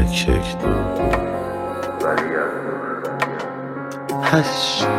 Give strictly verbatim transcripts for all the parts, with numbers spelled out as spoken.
یک یک دو هشت.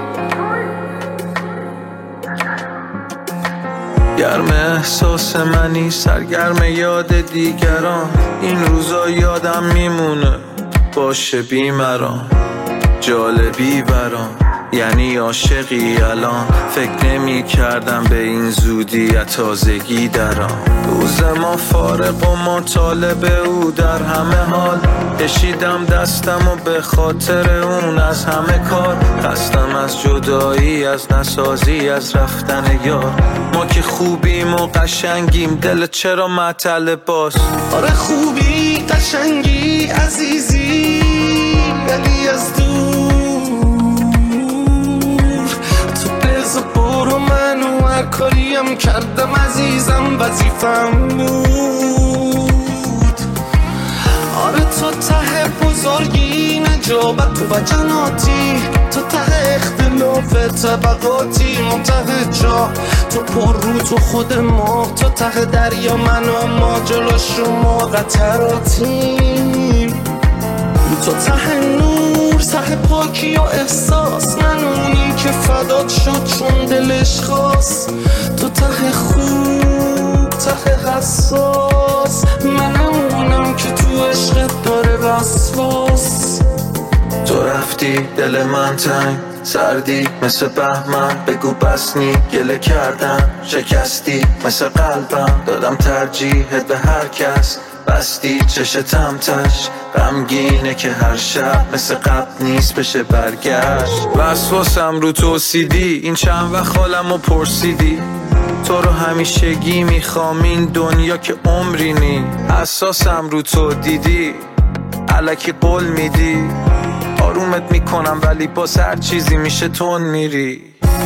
گرم احساس منی، سرگرم یاد دیگران. این روزا یادم میمونه باشه بیمران، جالبی برام یعنی عاشقی الان. فکر نمی کردم به این زودی تازگی درام. روز ما فارغ و ما طالب او در همه حال. کشیدم دستم و به خاطر اون از همه کار. خستم از جدایی، از نسازی، از رفتن یار. ما که خوبیم و قشنگیم، دل چرا معطل باز؟ آره خوبی قشنگی عزیزی، ولی از دور تو بزا برو. منو هر کاریم کردم عزیزم وظیفم بود. آره تو ته بزرگی، نجابت و جناتی، تو ته اختلاف طبقاتی، منته جا تو پر رو تو خود ما، تو ته دریا من و ما جلو شما قطراتیم. تو ته نور، ته پاکی و احساس، من اونی که فدات شد چون دلش خواست. تو ته خوب، ته حساس، منم اونم که تو عشقت داره وسواس. تو رفتی دل من تنگ، سردی مثل بهمن. بگو بس نی گله کردم، شکستی مثل قلبم. دادم ترجیحت به هر کس، بستی چشتم تش. غمگینه که هر شب مثل قبل نیست بشه برگشت. وسواسم رو تو سیدی، این چند وقت حالمو پرسیدی. تو رو همیشگی میخوام این دنیا که عمری نی. حساسم رو تو دیدی، الکی قول میدی. آرومت میکنم ولی باز هر چیزی میشه تون میری.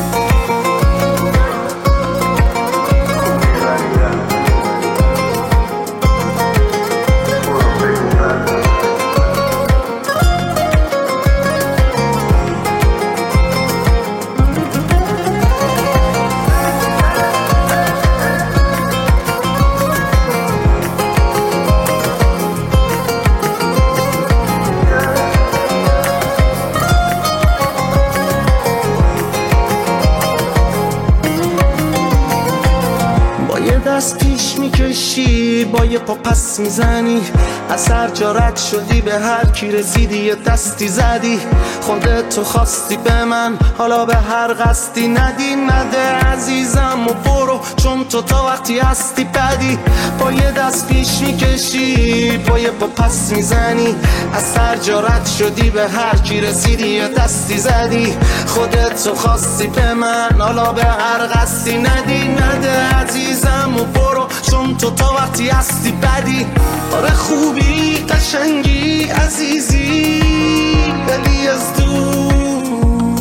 دست پیش میکشی، با یه پا پس میزنی. از هر جا رد شدی به هر کی رسیدی یه دستی زدی. خودت تو خواستی به من، حالا به هر قصدی ندی. نده عزیزم و برو، چون تو تا وقتی هستی بدی. با یه دست پیش میکشی، با یه پا پس میزنی. از هر جا رد شدی به هر کی رسیدی یه دستی زدی. خودت تو خواستی به من، حالا به هر قصدی ندی. نده عزیزم و برو، چون تو تا وقتی هستی بدی. آره خوبی قشنگی عزیزی، ولی از دور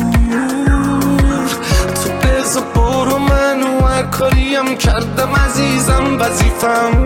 تو بزا برو. منو هر کاریم کردم عزیزم وظیفم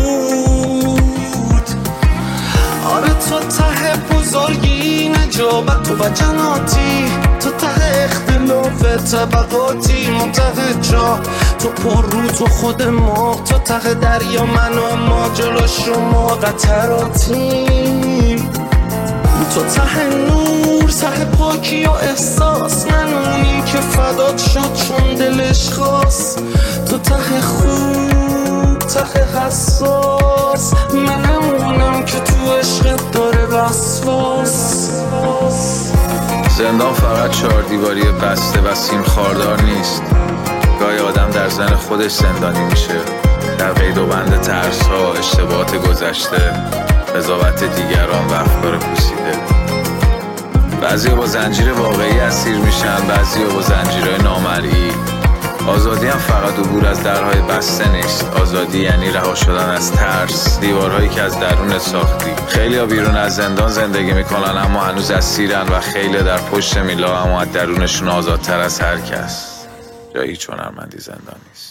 بود. آره تو ته بزرگی، نجابت و جناتی، تو ته اختلاف طبقاتی، منته جا تو پر رو تو خود ما، تو ته دریا من و ما جلو شما قطراتیم. تو ته نور، ته پاکی و احساس، من اونی که فدات شد چون دلش خواست. تو ته خوب، ته حساس، منم اونم که تو عشقت داره وسواس. زندان فقط چهار دیواری بسته و سیم خاردار نیست. گاهی آدم در ذهن خودش زندانی میشه، در قید و بند ترس ها، اشتباهات گذشته، قضاوت دیگران و افکار پوسیده. بعضی با زنجیر واقعی اسیر میشن، بعضی با زنجیرهای نامرئی. آزادی هم فقط عبور از درهای بسته نیست. آزادی یعنی رها شدن از ترس، دیوارهایی که از درون ساختی. خیلی ها بیرون از زندان زندگی میکنن اما هنوز اسیرن، و خیلی در پشت میلا اما از درونشون آزادتر از هر کس. جایی چون هنرمندی زندان نیست.